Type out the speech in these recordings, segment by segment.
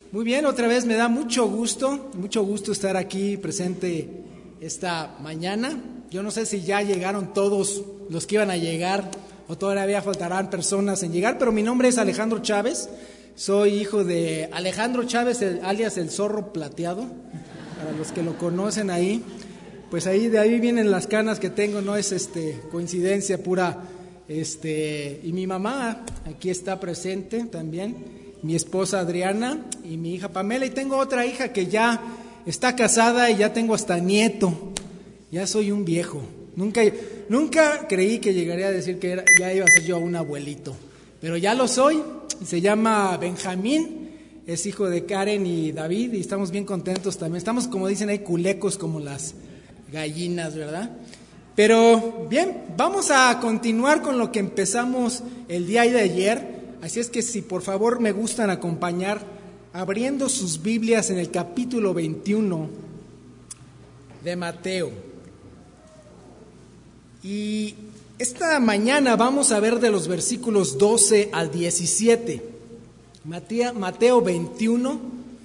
Muy bien, otra vez me da mucho gusto estar aquí presente esta mañana. Yo no sé si ya llegaron todos los que iban a llegar o todavía faltarán personas en llegar, pero mi nombre es Alejandro Chávez. Soy hijo de Alejandro Chávez, alias el Zorro Plateado, para los que lo conocen ahí. Pues de ahí vienen las canas que tengo, no es coincidencia pura. Y mi mamá aquí está presente también. Mi esposa Adriana y mi hija Pamela, y tengo otra hija que ya está casada y ya tengo hasta nieto. Ya soy un viejo. Nunca creí que llegaría a decir que ya iba a ser yo un abuelito, pero ya lo soy. Se llama Benjamín, es hijo de Karen y David, y estamos bien contentos también. Estamos, como dicen ahí, culecos como las gallinas, ¿verdad? Pero bien, vamos a continuar con lo que empezamos el día de ayer. Así es que si por favor me gustan acompañar abriendo sus Biblias en el capítulo 21 de Mateo. Y esta mañana vamos a ver de los versículos 12 al 17. Mateo 21,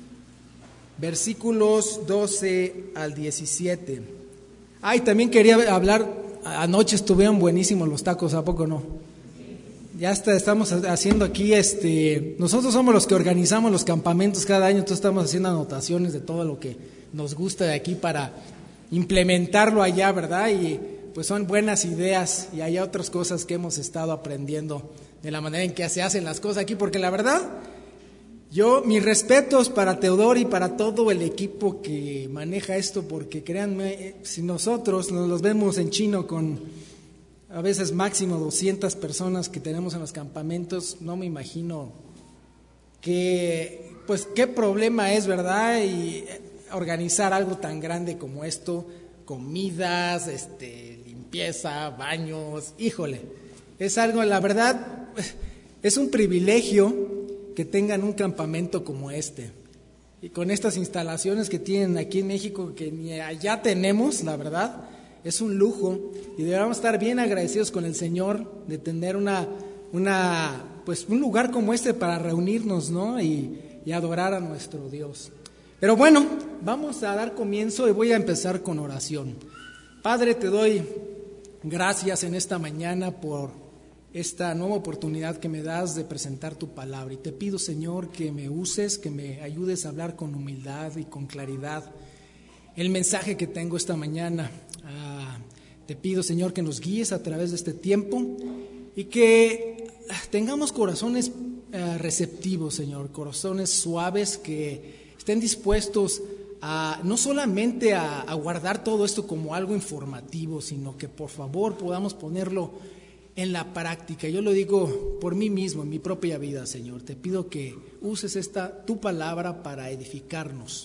versículos 12 al 17. Y también quería hablar, anoche estuvieron buenísimos los tacos, ¿a poco no? Ya estamos haciendo aquí, nosotros somos los que organizamos los campamentos cada año, entonces estamos haciendo anotaciones de todo lo que nos gusta de aquí para implementarlo allá, ¿verdad? Y pues son buenas ideas, y hay otras cosas que hemos estado aprendiendo de la manera en que se hacen las cosas aquí, porque la verdad, mis respetos para Teodoro y para todo el equipo que maneja esto, porque créanme, si nosotros nos los vemos en chino con a veces máximo 200 personas que tenemos en los campamentos, no me imagino qué problema es, ¿verdad? Y organizar algo tan grande como esto, comidas, limpieza, baños, híjole, es algo, la verdad, es un privilegio que tengan un campamento como este. Y con estas instalaciones que tienen aquí en México, que ni allá tenemos, la verdad, es un lujo, y debemos estar bien agradecidos con el Señor de tener un lugar como este para reunirnos, ¿no? Y adorar a nuestro Dios. Pero bueno, vamos a dar comienzo y voy a empezar con oración. Padre, te doy gracias en esta mañana por esta nueva oportunidad que me das de presentar tu palabra, y te pido, Señor, que me uses, que me ayudes a hablar con humildad y con claridad el mensaje que tengo esta mañana. Te pido, Señor, que nos guíes a través de este tiempo y que tengamos corazones receptivos, Señor, corazones suaves que estén dispuestos no solamente a guardar todo esto como algo informativo, sino que por favor podamos ponerlo en la práctica. Yo lo digo por mí mismo, en mi propia vida, Señor. Te pido que uses tu palabra para edificarnos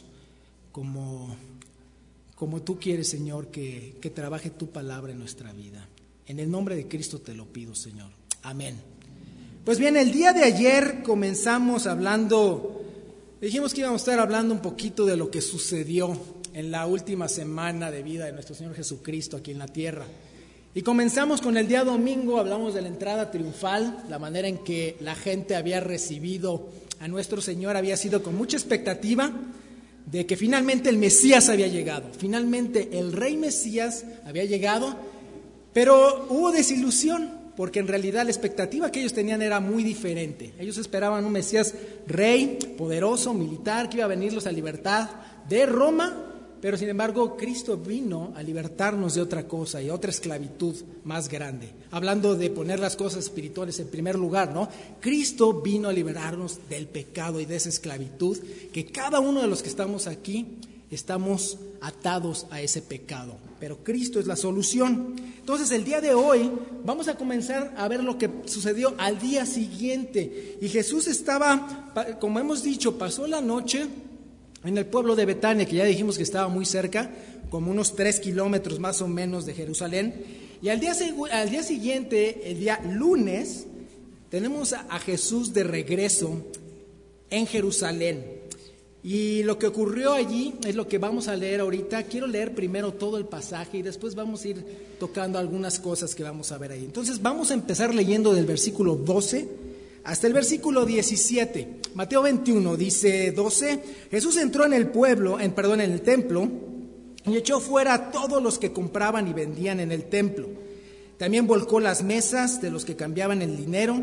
como tú quieres, Señor, que trabaje tu palabra en nuestra vida. En el nombre de Cristo te lo pido, Señor. Amén. Pues bien, el día de ayer comenzamos dijimos que íbamos a estar hablando un poquito de lo que sucedió en la última semana de vida de nuestro Señor Jesucristo aquí en la tierra. Y comenzamos con el día domingo, hablamos de la entrada triunfal, la manera en que la gente había recibido a nuestro Señor, había sido con mucha expectativa de que finalmente el Mesías había llegado, finalmente el Rey Mesías había llegado, pero hubo desilusión, porque en realidad la expectativa que ellos tenían era muy diferente. Ellos esperaban un Mesías rey, poderoso, militar, que iba a venirlos a libertad de Roma, pero sin embargo Cristo vino a libertarnos de otra cosa y otra esclavitud más grande. Hablando de poner las cosas espirituales en primer lugar, ¿no? Cristo vino a liberarnos del pecado y de esa esclavitud, que cada uno de los que estamos aquí estamos atados a ese pecado, pero Cristo es la solución. Entonces el día de hoy vamos a comenzar a ver lo que sucedió al día siguiente, y Jesús estaba, como hemos dicho, pasó la noche en el pueblo de Betania, que ya dijimos que estaba muy cerca, como unos 3 kilómetros más o menos de Jerusalén. Y al día siguiente, el día lunes, tenemos a Jesús de regreso en Jerusalén. Y lo que ocurrió allí es lo que vamos a leer ahorita. Quiero leer primero todo el pasaje y después vamos a ir tocando algunas cosas que vamos a ver ahí. Entonces vamos a empezar leyendo del versículo 12 hasta el versículo 17. Mateo 21 dice 12, Jesús entró en el templo y echó fuera a todos los que compraban y vendían en el templo. También volcó las mesas de los que cambiaban el dinero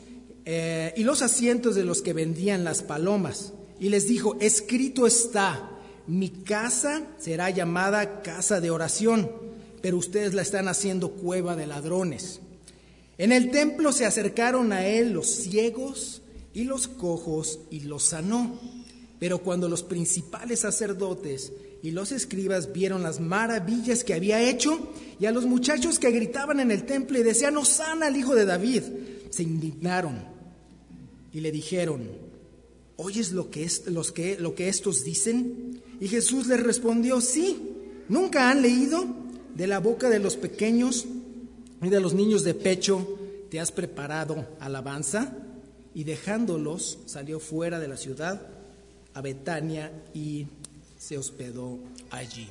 y los asientos de los que vendían las palomas. Y les dijo, escrito está, mi casa será llamada casa de oración, pero ustedes la están haciendo cueva de ladrones. En el templo se acercaron a él los ciegos y los cojos y los sanó. Pero cuando los principales sacerdotes y los escribas vieron las maravillas que había hecho y a los muchachos que gritaban en el templo y decían, Hosana al hijo de David, se indignaron y le dijeron, ¿oyes lo que estos dicen? Y Jesús les respondió, sí, ¿nunca han leído? De la boca de los pequeños y de los niños de pecho te has preparado alabanza. Y dejándolos salió fuera de la ciudad a Betania y se hospedó allí.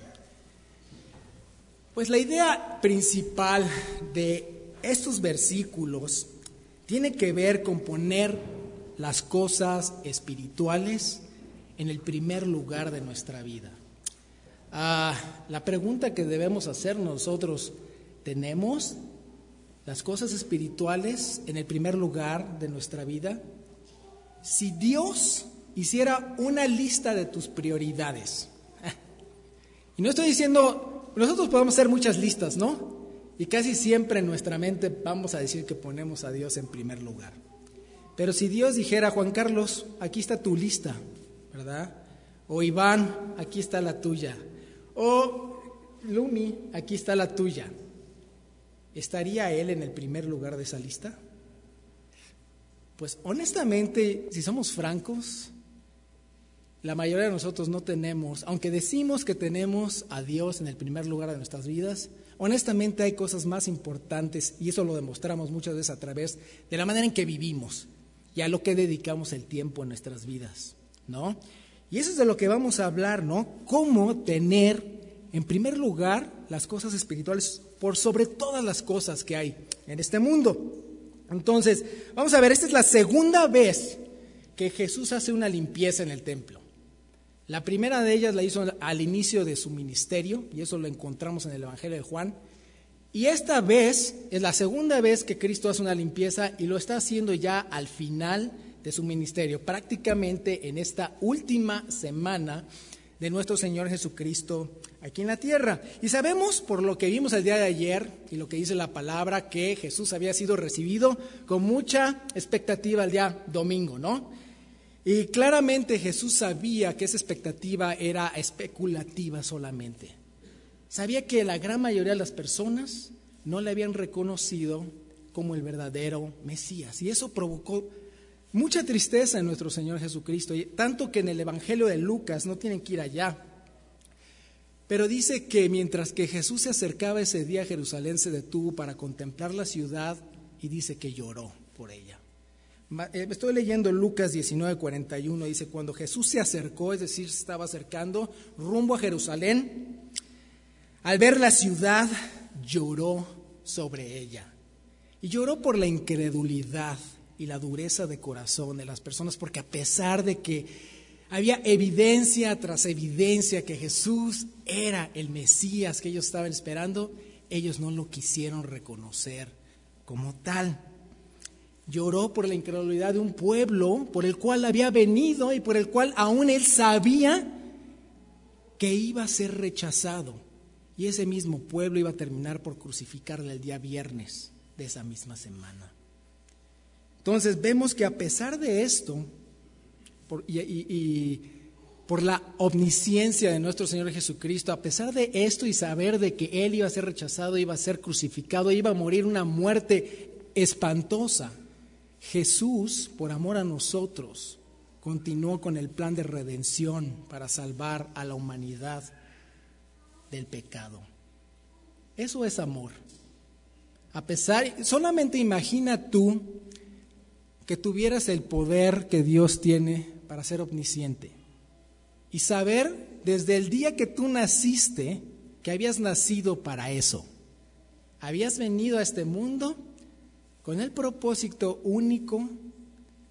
Pues la idea principal de estos versículos tiene que ver con poner las cosas espirituales en el primer lugar de nuestra vida. La pregunta que debemos hacer nosotros, ¿tenemos las cosas espirituales en el primer lugar de nuestra vida? Si Dios hiciera una lista de tus prioridades, y no estoy diciendo, nosotros podemos hacer muchas listas, ¿no? Y casi siempre en nuestra mente vamos a decir que ponemos a Dios en primer lugar. Pero si Dios dijera, Juan Carlos, aquí está tu lista, ¿verdad? O Iván, aquí está la tuya. O Lumi, aquí está la tuya. ¿Estaría Él en el primer lugar de esa lista? Pues honestamente, si somos francos, la mayoría de nosotros no tenemos, aunque decimos que tenemos a Dios en el primer lugar de nuestras vidas, honestamente hay cosas más importantes, y eso lo demostramos muchas veces a través de la manera en que vivimos y a lo que dedicamos el tiempo en nuestras vidas, ¿no? Y eso es de lo que vamos a hablar, ¿no? Cómo tener en primer lugar las cosas espirituales por sobre todas las cosas que hay en este mundo. Entonces, vamos a ver, esta es la segunda vez que Jesús hace una limpieza en el templo. La primera de ellas la hizo al inicio de su ministerio, y eso lo encontramos en el Evangelio de Juan. Y esta vez es la segunda vez que Cristo hace una limpieza y lo está haciendo ya al final de su ministerio, prácticamente en esta última semana de nuestro Señor Jesucristo aquí en la tierra. Y sabemos por lo que vimos el día de ayer y lo que dice la palabra que Jesús había sido recibido con mucha expectativa el día domingo, ¿no? Y claramente Jesús sabía que esa expectativa era especulativa solamente. Sabía que la gran mayoría de las personas no le habían reconocido como el verdadero Mesías. Y eso provocó mucha tristeza en nuestro Señor Jesucristo, tanto que en el Evangelio de Lucas, no tienen que ir allá, pero dice que mientras que Jesús se acercaba ese día a Jerusalén, se detuvo para contemplar la ciudad y dice que lloró por ella. Estoy leyendo Lucas 19:41, dice, cuando Jesús se acercó, es decir, se estaba acercando rumbo a Jerusalén, al ver la ciudad, lloró sobre ella. Y lloró por la incredulidad y la dureza de corazón de las personas, porque a pesar de que había evidencia tras evidencia que Jesús era el Mesías que ellos estaban esperando, ellos no lo quisieron reconocer como tal. Lloró por la incredulidad de un pueblo por el cual había venido y por el cual aún él sabía que iba a ser rechazado. Y ese mismo pueblo iba a terminar por crucificarle el día viernes de esa misma semana. Entonces vemos que a pesar de esto, por la omnisciencia de nuestro Señor Jesucristo, a pesar de esto y saber de que Él iba a ser rechazado, iba a ser crucificado, iba a morir una muerte espantosa, Jesús, por amor a nosotros, continuó con el plan de redención para salvar a la humanidad del pecado. Eso es amor. Solamente imagina tú que tuvieras el poder que Dios tiene para ser omnisciente y saber desde el día que tú naciste que habías nacido para eso. Habías venido a este mundo con el propósito único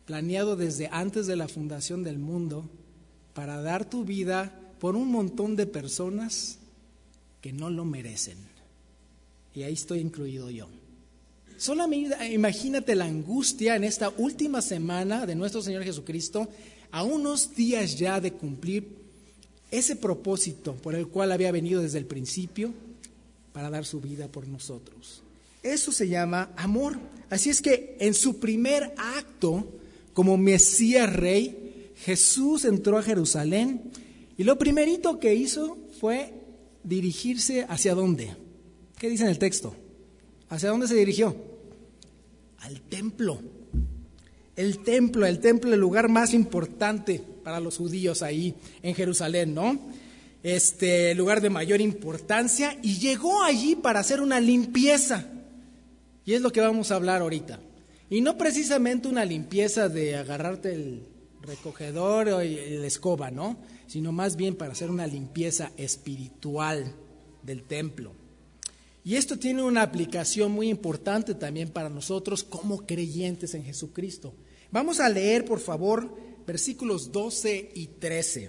planeado desde antes de la fundación del mundo para dar tu vida por un montón de personas que no lo merecen. Y ahí estoy incluido yo. Solamente imagínate la angustia en esta última semana de nuestro Señor Jesucristo, a unos días ya de cumplir ese propósito por el cual había venido desde el principio para dar su vida por nosotros. Eso se llama amor. Así es que en su primer acto como Mesías Rey, Jesús entró a Jerusalén y lo primerito que hizo fue dirigirse ¿hacia dónde? ¿Qué dice en el texto? ¿Hacia dónde se dirigió? Al templo. El templo, el lugar más importante para los judíos ahí en Jerusalén, ¿no? El lugar de mayor importancia, y llegó allí para hacer una limpieza. Y es lo que vamos a hablar ahorita. Y no precisamente una limpieza de agarrarte el recogedor o la escoba, ¿no? Sino más bien para hacer una limpieza espiritual del templo. Y esto tiene una aplicación muy importante también para nosotros como creyentes en Jesucristo. Vamos a leer, por favor, versículos 12 y 13.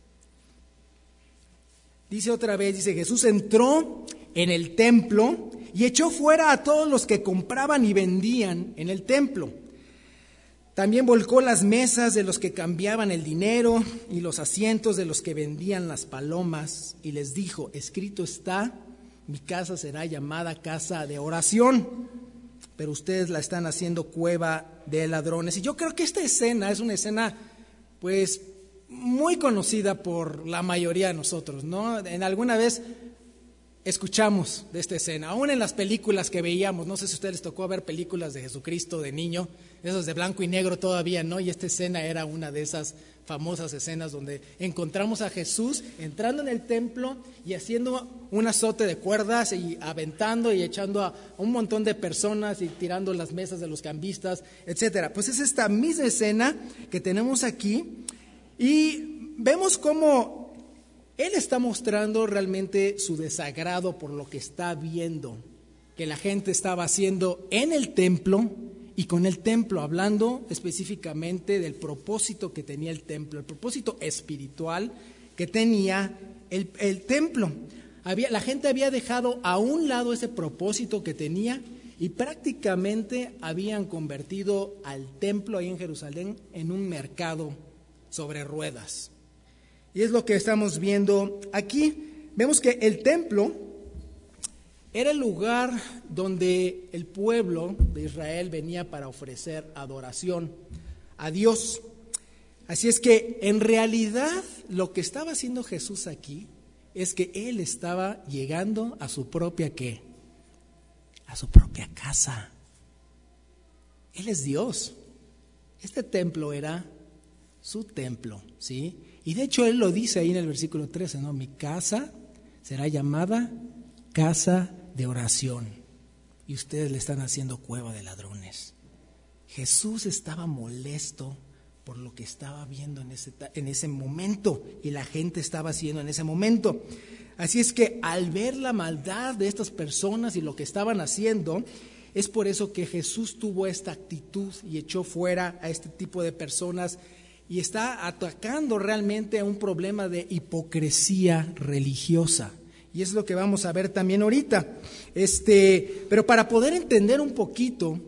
Dice otra vez, dice: Jesús entró en el templo y echó fuera a todos los que compraban y vendían en el templo. También volcó las mesas de los que cambiaban el dinero y los asientos de los que vendían las palomas, y les dijo: escrito está, mi casa será llamada casa de oración, pero ustedes la están haciendo cueva de ladrones. Y yo creo que esta escena es una escena, pues, muy conocida por la mayoría de nosotros, ¿no? En alguna vez escuchamos de esta escena, aún en las películas que veíamos. No sé si a ustedes les tocó ver películas de Jesucristo de niño, esos de blanco y negro todavía, ¿no? Y esta escena era una de esas famosas escenas donde encontramos a Jesús entrando en el templo y haciendo un azote de cuerdas y aventando y echando a un montón de personas y tirando las mesas de los cambistas, etcétera. Pues es esta misma escena que tenemos aquí, y vemos cómo Él está mostrando realmente su desagrado por lo que está viendo que la gente estaba haciendo en el templo y con el templo, hablando específicamente del propósito que tenía el templo, el propósito espiritual que tenía el templo. La gente había dejado a un lado ese propósito que tenía y prácticamente habían convertido al templo ahí en Jerusalén en un mercado sobre ruedas. Y es lo que estamos viendo aquí. Vemos que el templo era el lugar donde el pueblo de Israel venía para ofrecer adoración a Dios. Así es que en realidad lo que estaba haciendo Jesús aquí es que Él estaba llegando a su propia ¿qué? A su propia casa. Él es Dios. Este templo era su templo, ¿sí? Y de hecho Él lo dice ahí en el versículo 13, ¿no? Mi casa será llamada casa de oración, y ustedes le están haciendo cueva de ladrones. Jesús estaba molesto por lo que estaba viendo en ese momento, y la gente estaba haciendo en ese momento. Así es que al ver la maldad de estas personas y lo que estaban haciendo, es por eso que Jesús tuvo esta actitud y echó fuera a este tipo de personas, y está atacando realmente a un problema de hipocresía religiosa. Y es lo que vamos a ver también ahorita. Pero para poder entender un poquito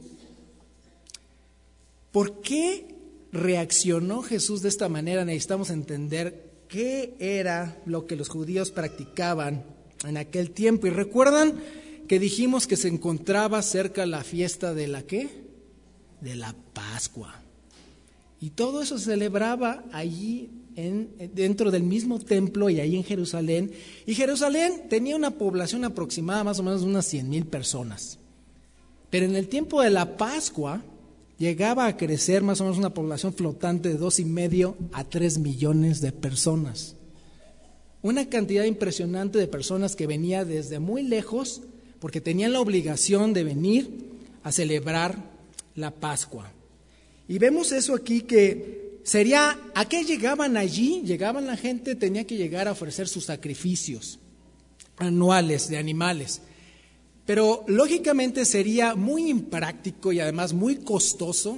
por qué reaccionó Jesús de esta manera, necesitamos entender qué era lo que los judíos practicaban en aquel tiempo. Y recuerdan que dijimos que se encontraba cerca la fiesta de la ¿qué? De la Pascua. Y todo eso se celebraba allí dentro del mismo templo y ahí en Jerusalén. Y Jerusalén tenía una población aproximada más o menos de unas 100,000 personas. Pero en el tiempo de la Pascua llegaba a crecer más o menos una población flotante de 2,5 a 3 millones de personas. Una cantidad impresionante de personas que venía desde muy lejos porque tenían la obligación de venir a celebrar la Pascua. Y vemos eso aquí que sería, ¿a qué llegaban allí? Llegaban la gente, tenía que llegar a ofrecer sus sacrificios anuales de animales. Pero lógicamente sería muy impráctico y además muy costoso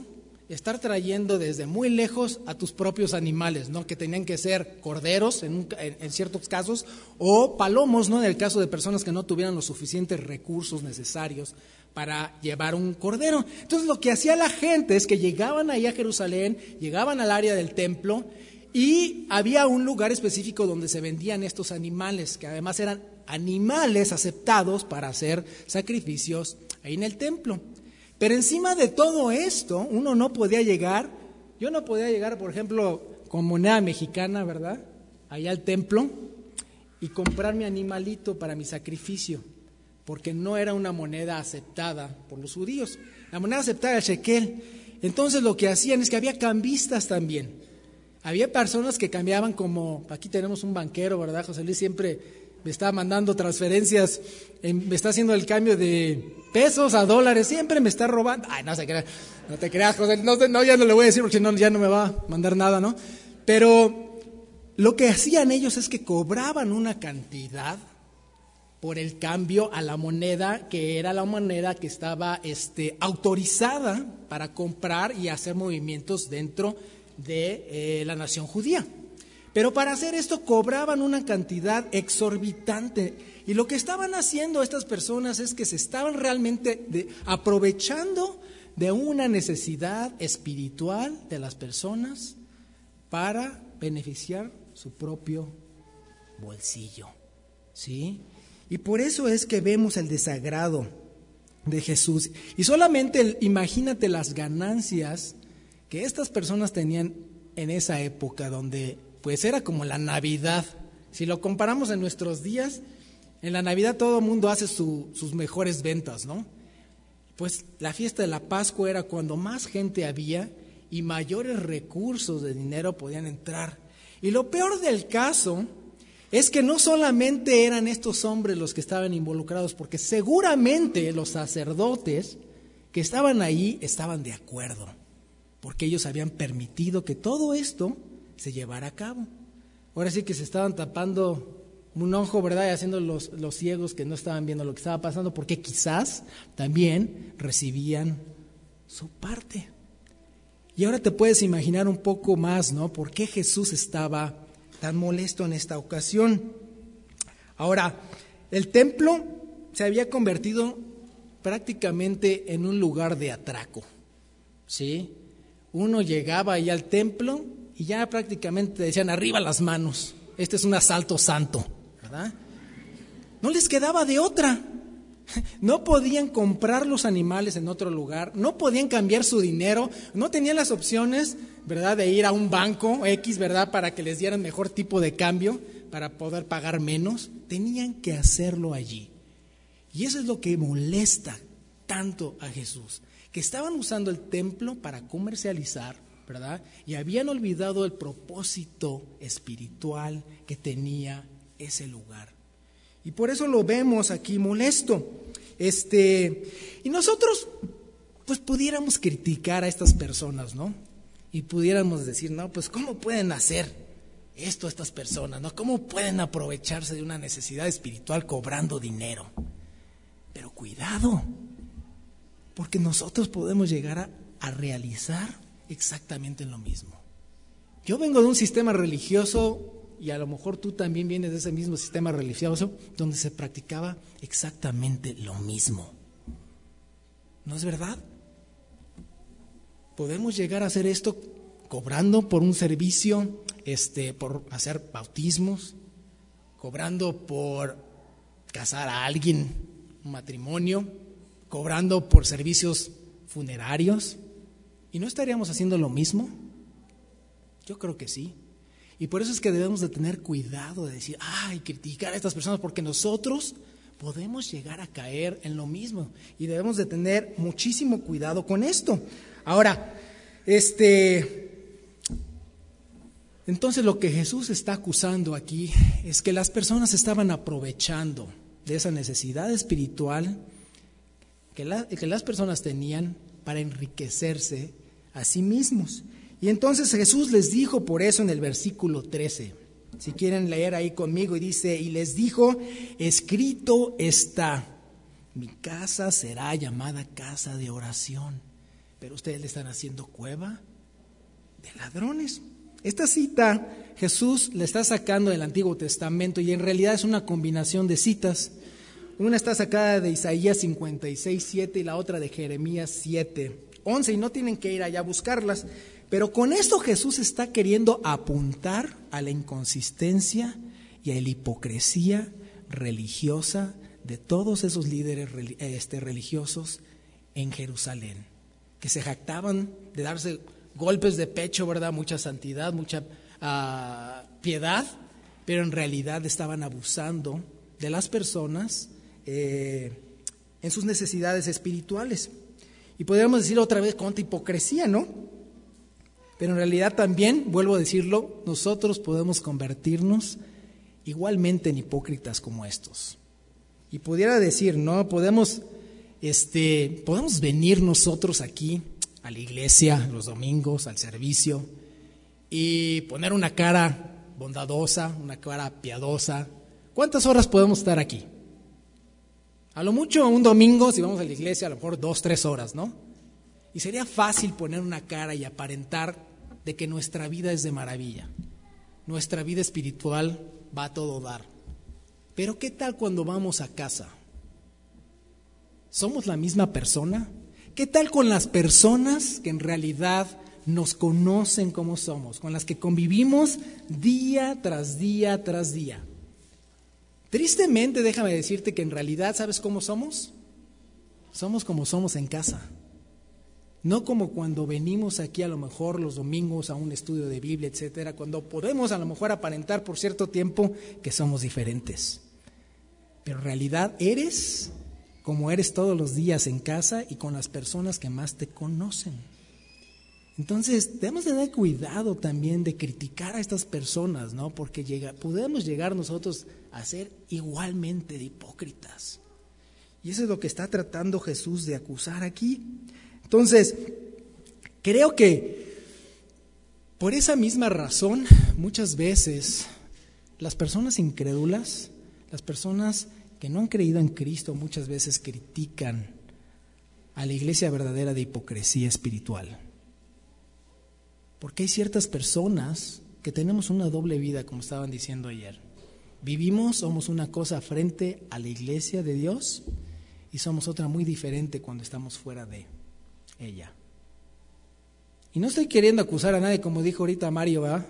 estar trayendo desde muy lejos a tus propios animales, ¿no? Que tenían que ser corderos en ciertos casos, o palomos, ¿no? En el caso de personas que no tuvieran los suficientes recursos necesarios para llevar un cordero. Entonces lo que hacía la gente es que llegaban ahí a Jerusalén, llegaban al área del templo, y había un lugar específico donde se vendían estos animales, que además eran animales aceptados para hacer sacrificios ahí en el templo. Pero encima de todo esto, uno no podía llegar, yo no podía llegar, por ejemplo, con moneda mexicana, ¿verdad?, allá al templo y comprar mi animalito para mi sacrificio, porque no era una moneda aceptada por los judíos. La moneda aceptada era el shekel. Entonces lo que hacían es que había cambistas también. Había personas que cambiaban, como aquí tenemos un banquero, ¿verdad? José Luis siempre me está mandando transferencias, me está haciendo el cambio de pesos a dólares, siempre me está robando. Ay, no te creas, José, no, ya no le voy a decir porque ya no me va a mandar nada, ¿no? Pero lo que hacían ellos es que cobraban una cantidad por el cambio a la moneda, que era la moneda que estaba autorizada para comprar y hacer movimientos dentro de la nación judía. Pero para hacer esto cobraban una cantidad exorbitante, y lo que estaban haciendo estas personas es que se estaban realmente aprovechando de una necesidad espiritual de las personas para beneficiar su propio bolsillo, ¿sí? Y por eso es que vemos el desagrado de Jesús. Y solamente imagínate las ganancias que estas personas tenían en esa época, donde pues era como la Navidad. Si lo comparamos en nuestros días, en la Navidad todo el mundo hace sus mejores ventas, ¿no? Pues la fiesta de la Pascua era cuando más gente había y mayores recursos de dinero podían entrar. Y lo peor del caso es que no solamente eran estos hombres los que estaban involucrados, porque seguramente los sacerdotes que estaban ahí estaban de acuerdo, porque ellos habían permitido que todo esto se llevara a cabo. Ahora sí que se estaban tapando un ojo, ¿verdad?, y haciendo los ciegos que no estaban viendo lo que estaba pasando, porque quizás también recibían su parte. Y ahora te puedes imaginar un poco más, ¿no?, por qué Jesús estaba tan molesto en esta ocasión. Ahora, el templo se había convertido prácticamente en un lugar de atraco, ¿sí? Uno llegaba ahí al templo y ya prácticamente decían: arriba las manos, este es un asalto santo, ¿verdad? No les quedaba de otra. No podían comprar los animales en otro lugar, no podían cambiar su dinero, no tenían las opciones, ¿verdad?, de ir a un banco X, ¿verdad?, para que les dieran mejor tipo de cambio, para poder pagar menos. Tenían que hacerlo allí. Y eso es lo que molesta tanto a Jesús, que estaban usando el templo para comercializar, ¿verdad?, y habían olvidado el propósito espiritual que tenía ese lugar. Y por eso lo vemos aquí molesto. Y nosotros pues pudiéramos criticar a estas personas, ¿no? Y pudiéramos decir: no, pues ¿cómo pueden hacer esto estas personas, ¿no? ¿Cómo pueden aprovecharse de una necesidad espiritual cobrando dinero? Pero cuidado, porque nosotros podemos llegar a realizar exactamente lo mismo. Yo vengo de un sistema religioso, y a lo mejor tú también vienes de ese mismo sistema religioso, donde se practicaba exactamente lo mismo. ¿No es verdad? Podemos llegar a hacer esto cobrando por un servicio, por hacer bautismos, cobrando por casar a alguien, un matrimonio, cobrando por servicios funerarios. ¿Y no estaríamos haciendo lo mismo? Yo creo que sí. Y por eso es que debemos de tener cuidado de decir: criticar a estas personas, porque nosotros podemos llegar a caer en lo mismo, y debemos de tener muchísimo cuidado con esto. Ahora, entonces lo que Jesús está acusando aquí es que las personas estaban aprovechando de esa necesidad espiritual que las personas tenían para enriquecerse a sí mismos. Y entonces Jesús les dijo por eso en el versículo 13, si quieren leer ahí conmigo, y dice: y les dijo: escrito está, mi casa será llamada casa de oración, pero ustedes le están haciendo cueva de ladrones. Esta cita Jesús la está sacando del Antiguo Testamento y en realidad es una combinación de citas. Una está sacada de Isaías 56:7 y la otra de Jeremías 7:11, y no tienen que ir allá a buscarlas. Pero con esto Jesús está queriendo apuntar a la inconsistencia y a la hipocresía religiosa de todos esos líderes religiosos en Jerusalén, que se jactaban de darse golpes de pecho, ¿verdad? Mucha santidad, mucha piedad, pero en realidad estaban abusando de las personas en sus necesidades espirituales. Y podríamos decir otra vez cuánta hipocresía, ¿no? Pero en realidad también, vuelvo a decirlo, nosotros podemos convertirnos igualmente en hipócritas como estos. Y pudiera decir, ¿no? Podemos venir nosotros aquí a la iglesia los domingos, al servicio, y poner una cara bondadosa, una cara piadosa. ¿Cuántas horas podemos estar aquí? A lo mucho un domingo, si vamos a la iglesia, a lo mejor 2-3 horas, ¿no? Y sería fácil poner una cara y aparentar de que nuestra vida es de maravilla. Nuestra vida espiritual va a todo dar. Pero ¿qué tal cuando vamos a casa? ¿Somos la misma persona? ¿Qué tal con las personas que en realidad nos conocen como somos, con las que convivimos día tras día tras día? Tristemente, déjame decirte que en realidad, ¿sabes cómo somos? Somos como somos en casa. No como cuando venimos aquí a lo mejor los domingos a un estudio de Biblia, etcétera, cuando podemos a lo mejor aparentar por cierto tiempo que somos diferentes. Pero en realidad eres como eres todos los días en casa y con las personas que más te conocen. Entonces, debemos de dar cuidado también de criticar a estas personas, ¿no? Porque podemos llegar nosotros a ser igualmente hipócritas. Y eso es lo que está tratando Jesús de acusar aquí. Entonces, creo que por esa misma razón, muchas veces las personas incrédulas, las personas que no han creído en Cristo, muchas veces critican a la iglesia verdadera de hipocresía espiritual. Porque hay ciertas personas que tenemos una doble vida, como estaban diciendo ayer. Vivimos, somos una cosa frente a la iglesia de Dios y somos otra muy diferente cuando estamos fuera de ella. Y no estoy queriendo acusar a nadie, como dijo ahorita Mario, ¿verdad?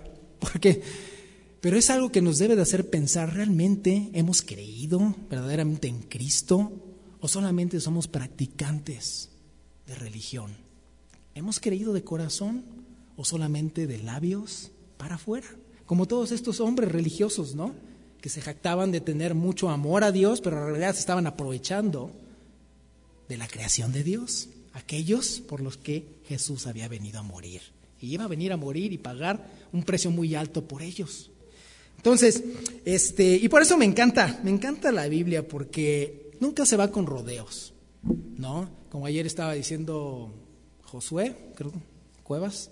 Pero es algo que nos debe de hacer pensar, ¿realmente hemos creído verdaderamente en Cristo o solamente somos practicantes de religión? ¿Hemos creído de corazón o solamente de labios para afuera? Como todos estos hombres religiosos, ¿no? Que se jactaban de tener mucho amor a Dios, pero en realidad se estaban aprovechando de la creación de Dios, aquellos por los que Jesús había venido a morir. Y iba a venir a morir y pagar un precio muy alto por ellos. Entonces, y por eso me encanta la Biblia, porque nunca se va con rodeos, ¿no? Como ayer estaba diciendo Josué, creo, Cuevas,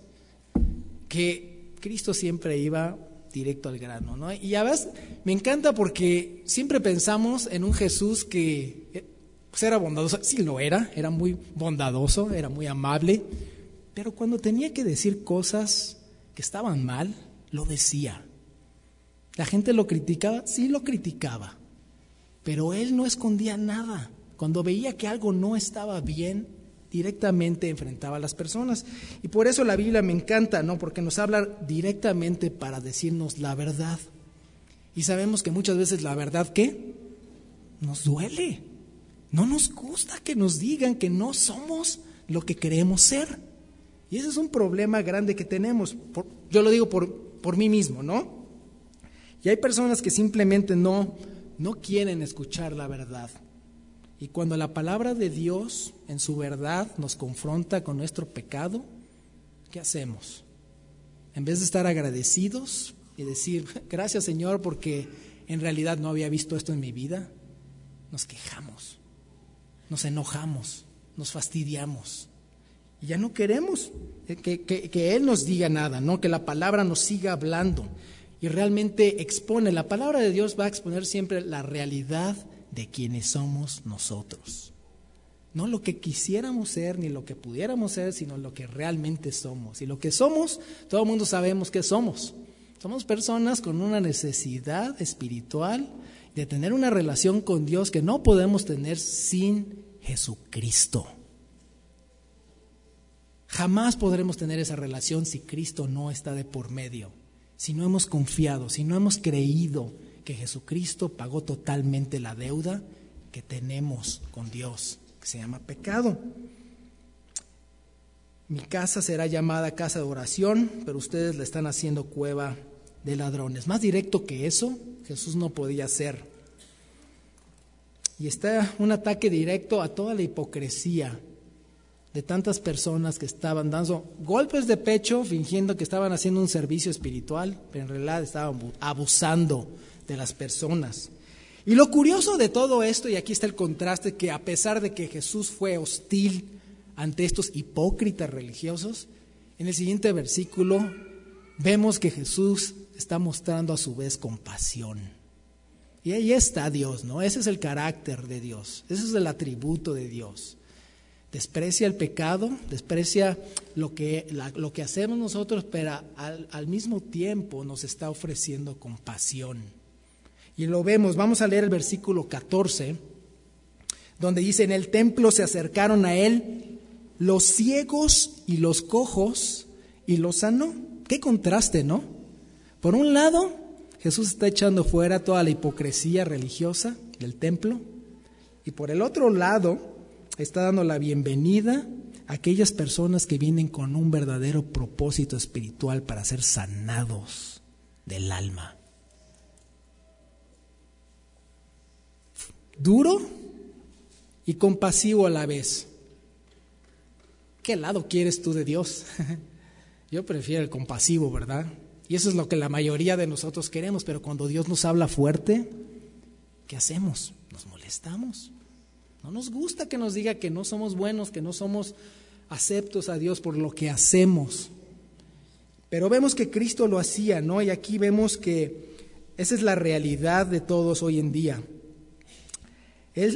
que Cristo siempre iba directo al grano, ¿no? Y a veces me encanta porque siempre pensamos en un Jesús que pues era bondadoso, sí lo era muy bondadoso, era muy amable, pero cuando tenía que decir cosas que estaban mal, lo decía. La gente lo criticaba, sí lo criticaba, pero él no escondía nada. Cuando veía que algo no estaba bien, directamente enfrentaba a las personas. Y por eso la Biblia me encanta, ¿no? Porque nos habla directamente para decirnos la verdad. Y sabemos que muchas veces la verdad, ¿qué? Nos duele. No nos gusta que nos digan que no somos lo que creemos ser. Y ese es un problema grande que tenemos. Yo lo digo por mí mismo, ¿no? Y hay personas que simplemente no quieren escuchar la verdad. Y cuando la palabra de Dios en su verdad nos confronta con nuestro pecado, ¿qué hacemos? En vez de estar agradecidos y decir, gracias Señor porque en realidad no había visto esto en mi vida, nos quejamos, nos enojamos, nos fastidiamos. Y ya no queremos que Él nos diga nada, ¿no? Que la palabra nos siga hablando y realmente expone. La palabra de Dios va a exponer siempre la realidad de quienes somos nosotros. No lo que quisiéramos ser, ni lo que pudiéramos ser, sino lo que realmente somos. Y lo que somos, todo el mundo sabemos que somos. Somos personas con una necesidad espiritual de tener una relación con Dios que no podemos tener sin Jesucristo. Jamás podremos tener esa relación si Cristo no está de por medio, si no hemos confiado, si no hemos creído que Jesucristo pagó totalmente la deuda que tenemos con Dios, que se llama pecado. Mi casa será llamada casa de oración, pero ustedes la están haciendo cueva de ladrones. Más directo que eso, Jesús no podía ser. Y está un ataque directo a toda la hipocresía de tantas personas que estaban dando golpes de pecho fingiendo que estaban haciendo un servicio espiritual, pero en realidad estaban abusando de las personas. Y lo curioso de todo esto, y aquí está el contraste, que a pesar de que Jesús fue hostil ante estos hipócritas religiosos, en el siguiente versículo vemos que Jesús está mostrando a su vez compasión. Y ahí está Dios, ¿no? Ese es el carácter de Dios, ese es el atributo de Dios. Desprecia el pecado, desprecia lo que hacemos nosotros, pero al mismo tiempo nos está ofreciendo compasión. Y lo vemos, vamos a leer el versículo 14, donde dice: en el templo se acercaron a él los ciegos y los cojos y los sanó. Qué contraste, ¿no? Por un lado, Jesús está echando fuera toda la hipocresía religiosa del templo, y por el otro lado está dando la bienvenida a aquellas personas que vienen con un verdadero propósito espiritual para ser sanados del alma. Duro y compasivo a la vez. ¿Qué lado quieres tú de Dios? Yo prefiero el compasivo, ¿verdad? Y eso es lo que la mayoría de nosotros queremos, pero cuando Dios nos habla fuerte, ¿qué hacemos? Nos molestamos. No nos gusta que nos diga que no somos buenos, que no somos aceptos a Dios por lo que hacemos. Pero vemos que Cristo lo hacía, ¿no? Y aquí vemos que esa es la realidad de todos hoy en día. Él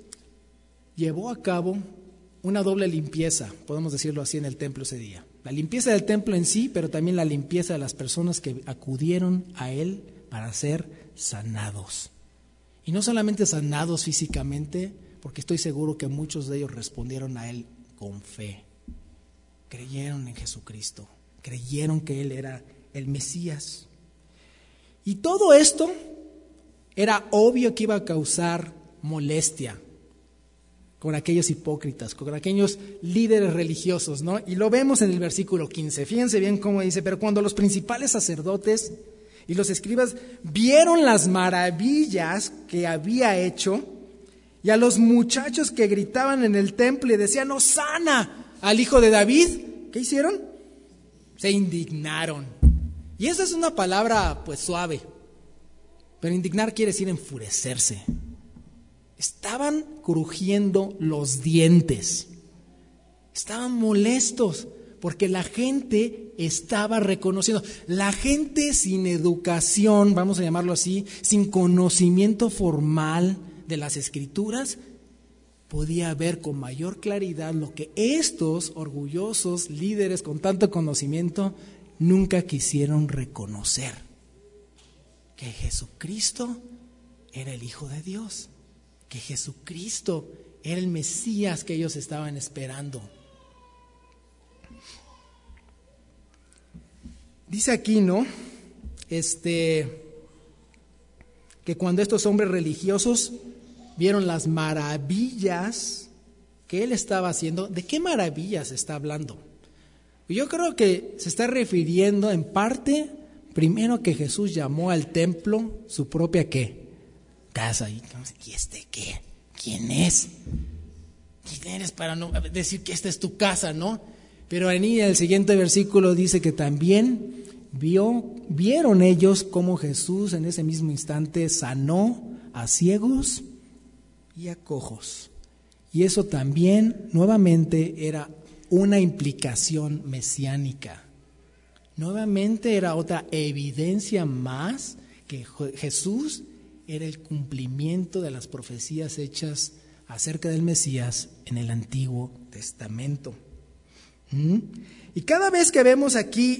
llevó a cabo una doble limpieza, podemos decirlo así, en el templo ese día. La limpieza del templo en sí, pero también la limpieza de las personas que acudieron a Él para ser sanados. Y no solamente sanados físicamente, porque estoy seguro que muchos de ellos respondieron a Él con fe. Creyeron en Jesucristo, creyeron que Él era el Mesías. Y todo esto era obvio que iba a causar molestia con aquellos hipócritas, con aquellos líderes religiosos, ¿no? Y lo vemos en el versículo 15. Fíjense bien cómo dice: pero cuando los principales sacerdotes y los escribas vieron las maravillas que había hecho, y a los muchachos que gritaban en el templo y decían: ¡Hosana al Hijo de David!, ¿qué hicieron? Se indignaron. Y esa es una palabra pues suave, pero indignar quiere decir enfurecerse. Estaban crujiendo los dientes, estaban molestos porque la gente estaba reconociendo. La gente sin educación, vamos a llamarlo así, sin conocimiento formal de las Escrituras, podía ver con mayor claridad lo que estos orgullosos líderes con tanto conocimiento nunca quisieron reconocer: que Jesucristo era el Hijo de Dios, que Jesucristo era el Mesías que ellos estaban esperando. Dice aquí, ¿no? Que cuando estos hombres religiosos vieron las maravillas que Él estaba haciendo, ¿de qué maravillas está hablando? Yo creo que se está refiriendo en parte, primero, que Jesús llamó al templo su propia ¿qué? Casa. ¿Y qué? ¿Quién es? ¿Quién eres para no decir que esta es tu casa, no? Pero en el siguiente versículo dice que también vieron ellos cómo Jesús en ese mismo instante sanó a ciegos y a cojos. Y eso también nuevamente era una implicación mesiánica. Nuevamente era otra evidencia más que Jesús era el cumplimiento de las profecías hechas acerca del Mesías en el Antiguo Testamento. Y cada vez que vemos aquí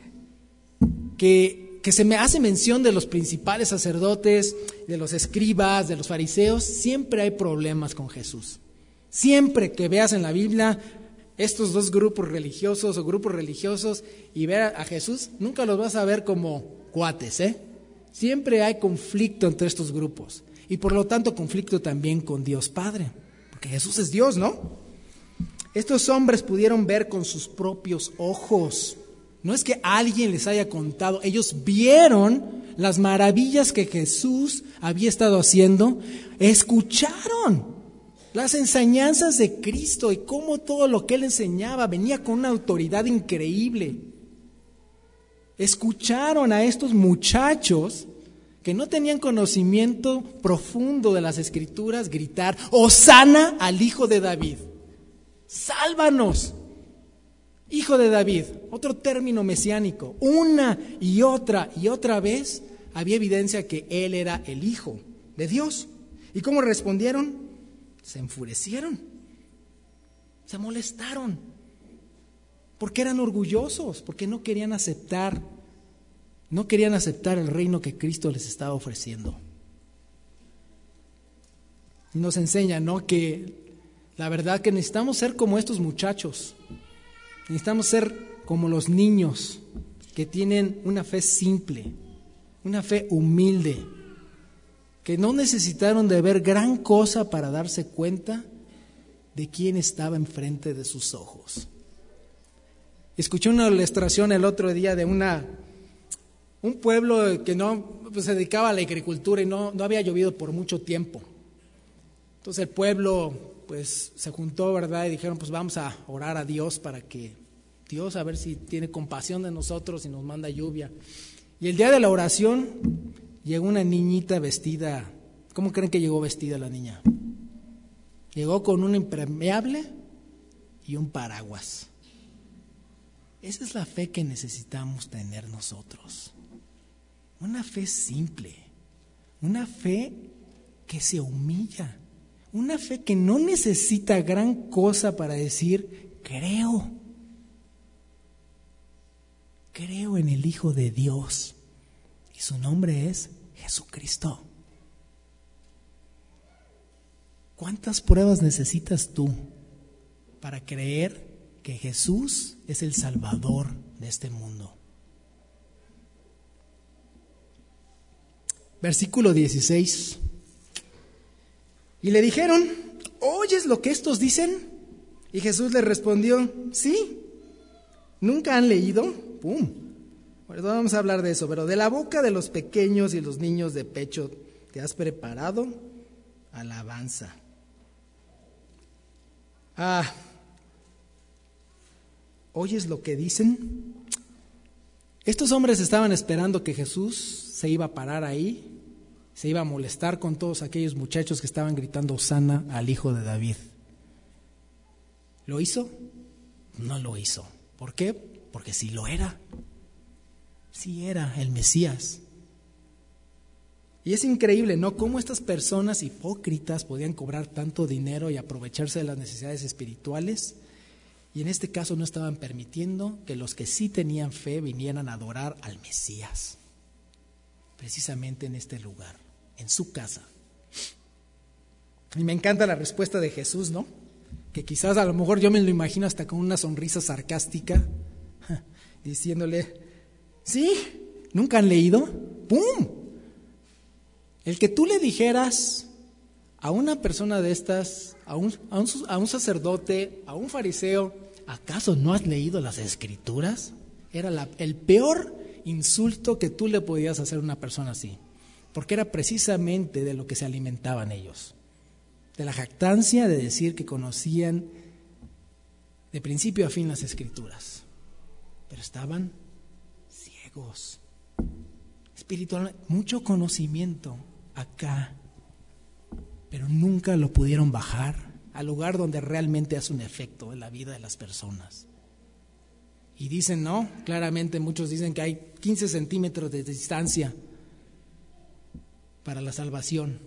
que se me hace mención de los principales sacerdotes, de los escribas, de los fariseos, siempre hay problemas con Jesús. Siempre que veas en la Biblia estos dos grupos religiosos o grupos religiosos y ver a Jesús, nunca los vas a ver como cuates, Siempre hay conflicto entre estos grupos y por lo tanto conflicto también con Dios Padre, porque Jesús es Dios, ¿no? Estos hombres pudieron ver con sus propios ojos. No es que alguien les haya contado, ellos vieron las maravillas que Jesús había estado haciendo, escucharon las enseñanzas de Cristo y cómo todo lo que Él enseñaba venía con una autoridad increíble. Escucharon a estos muchachos que no tenían conocimiento profundo de las Escrituras gritar: ¡Hosana al Hijo de David! ¡Sálvanos! Hijo de David, otro término mesiánico. Una y otra vez había evidencia que Él era el Hijo de Dios. ¿Y cómo respondieron? Se enfurecieron, se molestaron, porque eran orgullosos, porque no querían aceptar el reino que Cristo les estaba ofreciendo. Y nos enseña, ¿no?, que la verdad que necesitamos ser como estos muchachos. Necesitamos ser como los niños que tienen una fe simple, una fe humilde, que no necesitaron de ver gran cosa para darse cuenta de quién estaba enfrente de sus ojos. Escuché una ilustración el otro día de un pueblo que se dedicaba a la agricultura y no había llovido por mucho tiempo. Entonces el pueblo pues se juntó, ¿verdad? Y dijeron, pues vamos a orar a Dios para que Dios a ver si tiene compasión de nosotros y nos manda lluvia. Y el día de la oración llegó una niñita vestida. ¿Cómo creen que llegó vestida la niña? Llegó con un impermeable y un paraguas. Esa es la fe que necesitamos tener nosotros. Una fe simple, una fe que se humilla, una fe que no necesita gran cosa para decir: creo en el Hijo de Dios y su nombre es Jesucristo. ¿Cuántas pruebas necesitas tú para creer que Jesús es el Salvador de este mundo? Versículo 16. Y le dijeron: ¿oyes lo que estos dicen? Y Jesús les respondió: sí. ¿Nunca han leído? ¡Pum! Bueno, vamos a hablar de eso, pero de la boca de los pequeños y los niños de pecho te has preparado alabanza. ¿Oyes lo que dicen? Estos hombres estaban esperando que Jesús se iba a parar ahí, se iba a molestar con todos aquellos muchachos que estaban gritando hosana al Hijo de David. ¿Lo hizo? No lo hizo. ¿Por qué? Porque sí lo era. Sí era el Mesías. Y es increíble, ¿no?, cómo estas personas hipócritas podían cobrar tanto dinero y aprovecharse de las necesidades espirituales. Y en este caso no estaban permitiendo que los que sí tenían fe vinieran a adorar al Mesías. Precisamente en este lugar, en su casa. Y me encanta la respuesta de Jesús, ¿no? Que quizás a lo mejor yo me lo imagino hasta con una sonrisa sarcástica, diciéndole: ¿sí? ¿Nunca han leído? ¡Pum! El que tú le dijeras a una persona de estas, a un sacerdote, a un fariseo: ¿acaso no has leído las Escrituras? Era el peor insulto que tú le podías hacer a una persona así, porque era precisamente de lo que se alimentaban ellos, de la jactancia de decir que conocían de principio a fin las Escrituras, pero estaban ciegos espiritualmente. Mucho conocimiento acá, pero nunca lo pudieron bajar al lugar donde realmente hace un efecto en la vida de las personas. Y dicen, no, claramente muchos dicen que hay 15 centímetros de distancia para la salvación.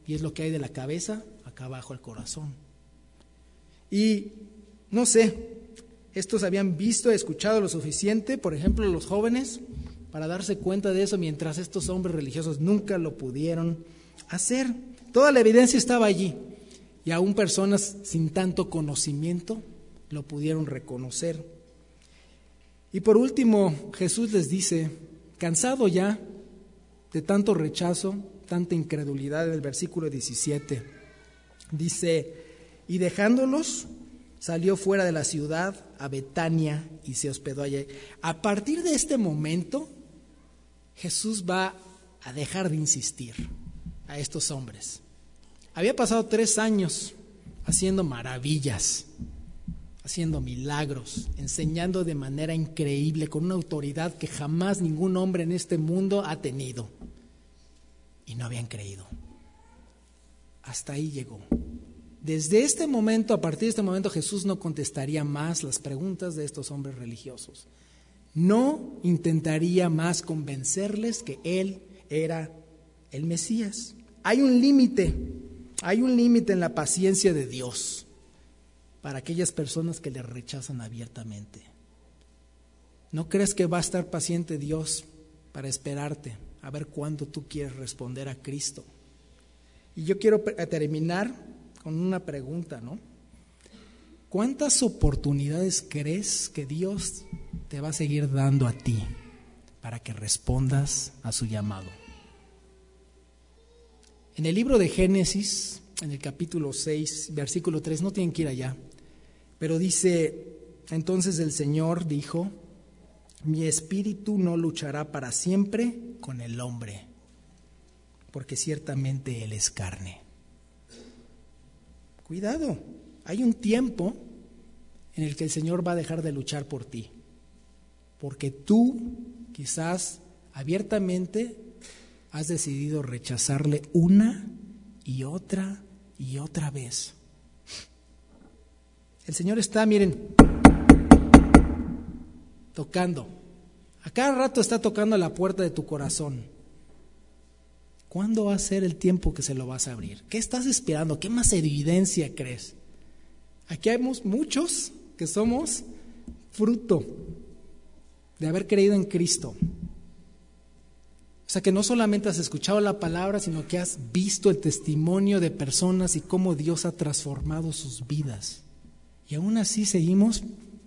Y es lo que hay de la cabeza acá abajo al corazón. Y no sé, estos habían visto, escuchado lo suficiente, por ejemplo, los jóvenes, para darse cuenta de eso, mientras estos hombres religiosos nunca lo pudieron hacer. Toda la evidencia estaba allí, y aún personas sin tanto conocimiento lo pudieron reconocer. Y por último, Jesús les dice, cansado ya de tanto rechazo, tanta incredulidad, en el versículo 17, dice, y dejándolos, salió fuera de la ciudad a Betania y se hospedó allí. A partir de este momento, Jesús va a dejar de insistir a estos hombres. Había pasado 3 años haciendo maravillas, haciendo milagros, enseñando de manera increíble, con una autoridad que jamás ningún hombre en este mundo ha tenido. Y no habían creído. Hasta ahí llegó. Desde este momento, a partir de este momento, Jesús no contestaría más las preguntas de estos hombres religiosos. No intentaría más convencerles que Él era el Mesías. Hay un límite en la paciencia de Dios para aquellas personas que le rechazan abiertamente. ¿No crees que va a estar paciente Dios para esperarte a ver cuándo tú quieres responder a Cristo? Y yo quiero terminar con una pregunta, ¿no? ¿Cuántas oportunidades crees que Dios te va a seguir dando a ti para que respondas a su llamado? En el libro de Génesis, en el capítulo 6, versículo 3, no tienen que ir allá, pero dice, entonces el Señor dijo, mi espíritu no luchará para siempre con el hombre, porque ciertamente él es carne. Cuidado, hay un tiempo en el que el Señor va a dejar de luchar por ti, porque tú quizás abiertamente has decidido rechazarle una y otra vez. El Señor está, miren, tocando. A cada rato está tocando la puerta de tu corazón. ¿Cuándo va a ser el tiempo que se lo vas a abrir? ¿Qué estás esperando? ¿Qué más evidencia crees? Aquí hay muchos que somos fruto de haber creído en Cristo. O sea que no solamente has escuchado la palabra, sino que has visto el testimonio de personas y cómo Dios ha transformado sus vidas. Y aún así seguimos,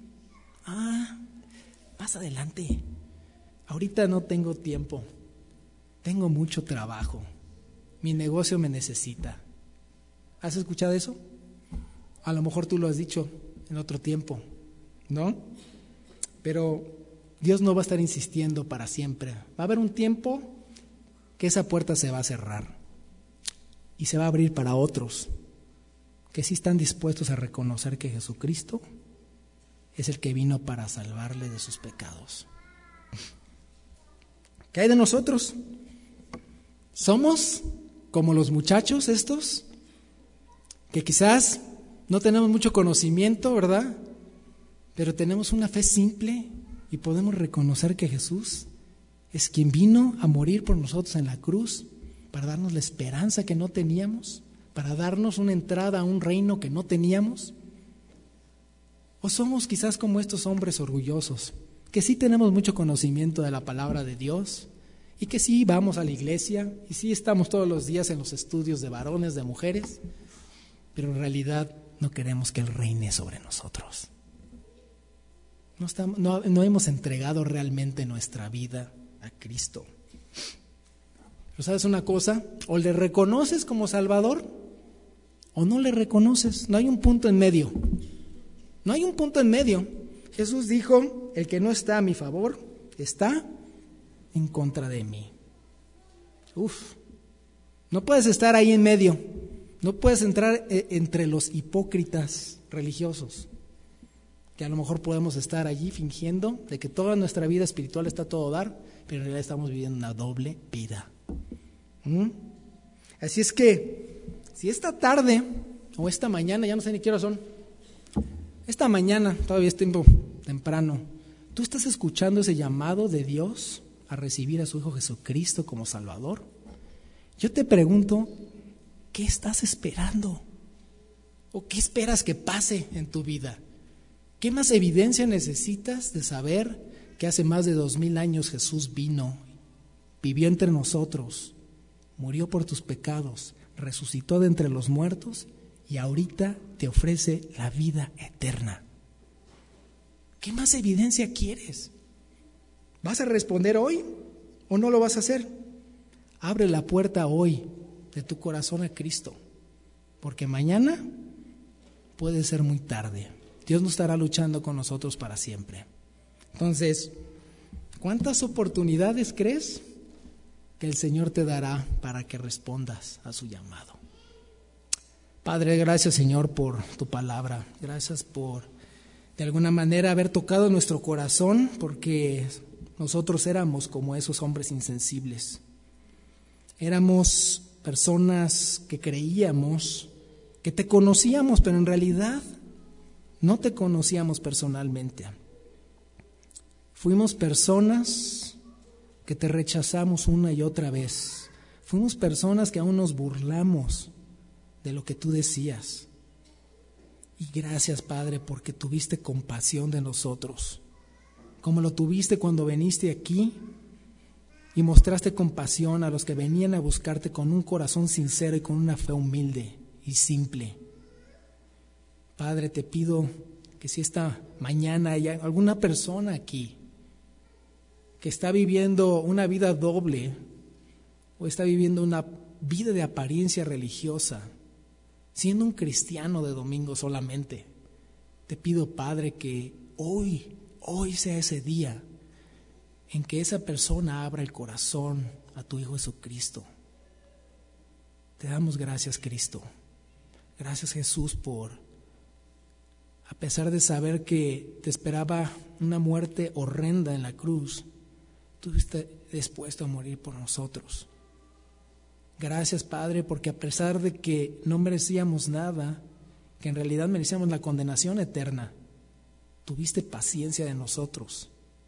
más adelante. Ahorita no tengo tiempo. Tengo mucho trabajo. Mi negocio me necesita. ¿Has escuchado eso? A lo mejor tú lo has dicho en otro tiempo, ¿no? Pero Dios no va a estar insistiendo para siempre. Va a haber un tiempo que esa puerta se va a cerrar y se va a abrir para otros que sí están dispuestos a reconocer que Jesucristo es el que vino para salvarle de sus pecados. ¿Qué hay de nosotros? ¿Somos como los muchachos estos? Que quizás no tenemos mucho conocimiento, ¿verdad? Pero tenemos una fe simple y podemos reconocer que Jesús es quien vino a morir por nosotros en la cruz para darnos la esperanza que no teníamos, para darnos una entrada a un reino que no teníamos. ¿O somos quizás como estos hombres orgullosos, que sí tenemos mucho conocimiento de la palabra de Dios y que sí vamos a la iglesia y sí estamos todos los días en los estudios de varones, de mujeres, pero en realidad no queremos que Él reine sobre nosotros? No hemos entregado realmente nuestra vida a Cristo. Pero ¿sabes una cosa? O le reconoces como Salvador o no le reconoces. No hay un punto en medio. No hay un punto en medio. Jesús dijo, el que no está a mi favor está en contra de mí. No puedes estar ahí en medio. No puedes entrar entre los hipócritas religiosos, que a lo mejor podemos estar allí fingiendo de que toda nuestra vida espiritual está a todo dar, pero en realidad estamos viviendo una doble vida. Así es que, si esta tarde o esta mañana, ya no sé ni qué hora son, esta mañana, todavía es tiempo temprano, tú estás escuchando ese llamado de Dios a recibir a su Hijo Jesucristo como Salvador, yo te pregunto, ¿qué estás esperando? ¿O qué esperas que pase en tu vida? ¿Qué más evidencia necesitas de saber que hace más de 2000 años Jesús vino, vivió entre nosotros, murió por tus pecados, resucitó de entre los muertos y ahorita te ofrece la vida eterna? ¿Qué más evidencia quieres? ¿Vas a responder hoy o no lo vas a hacer? Abre la puerta hoy de tu corazón a Cristo, porque mañana puede ser muy tarde. Dios no estará luchando con nosotros para siempre. Entonces, ¿cuántas oportunidades crees que el Señor te dará para que respondas a su llamado? Padre, gracias, Señor, por tu palabra. Gracias por, de alguna manera, haber tocado nuestro corazón, porque nosotros éramos como esos hombres insensibles. Éramos personas que creíamos que te conocíamos, pero en realidad no te conocíamos personalmente. Fuimos personas que te rechazamos una y otra vez. Fuimos personas que aún nos burlamos de lo que tú decías. Y gracias, Padre, porque tuviste compasión de nosotros, como lo tuviste cuando viniste aquí y mostraste compasión a los que venían a buscarte con un corazón sincero y con una fe humilde y simple. Padre, te pido que si esta mañana hay alguna persona aquí que está viviendo una vida doble o está viviendo una vida de apariencia religiosa, siendo un cristiano de domingo solamente, te pido, Padre, que hoy sea ese día en que esa persona abra el corazón a tu Hijo Jesucristo. Te damos gracias, Cristo. Gracias, Jesús, por, a pesar de saber que te esperaba una muerte horrenda en la cruz, tú estás dispuesto a morir por nosotros. Gracias, Padre, porque a pesar de que no merecíamos nada, que en realidad merecíamos la condenación eterna, tuviste paciencia de nosotros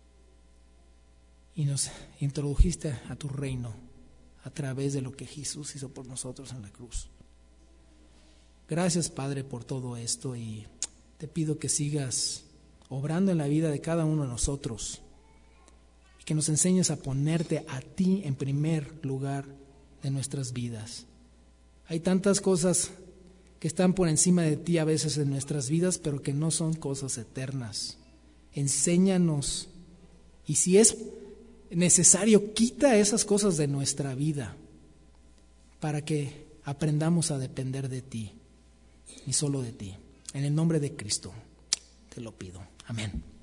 y nos introdujiste a tu reino a través de lo que Jesús hizo por nosotros en la cruz. Gracias, Padre, por todo esto, y te pido que sigas obrando en la vida de cada uno de nosotros y que nos enseñes a ponerte a ti en primer lugar de nuestras vidas. Hay tantas cosas que están por encima de ti a veces en nuestras vidas, pero que no son cosas eternas. Enséñanos, y si es necesario, quita esas cosas de nuestra vida para que aprendamos a depender de ti y solo de ti. En el nombre de Cristo te lo pido. Amén.